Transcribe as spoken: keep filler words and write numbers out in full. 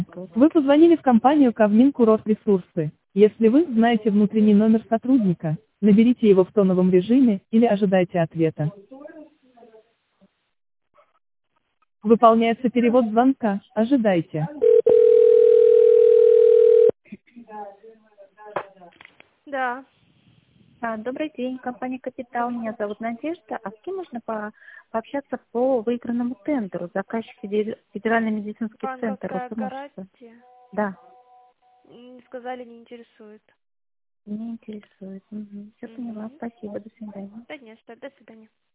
Вы позвонили в компанию Кавмин Курорт Ресурсы. Если вы знаете внутренний номер сотрудника, наберите его в тоновом режиме или ожидайте ответа. Выполняется перевод звонка. Ожидайте. Да. А, Добрый день, компания «Капитал». Меня зовут Надежда. А с кем можно по- пообщаться по выигранному тендеру? Заказчик федер- Федеральный медицинский центр Банковская Росимовщина. гарантия. Да, Не сказали, не интересует. меня интересует. Все поняла. Угу. Спасибо. До свидания. Да нет, что, до свидания.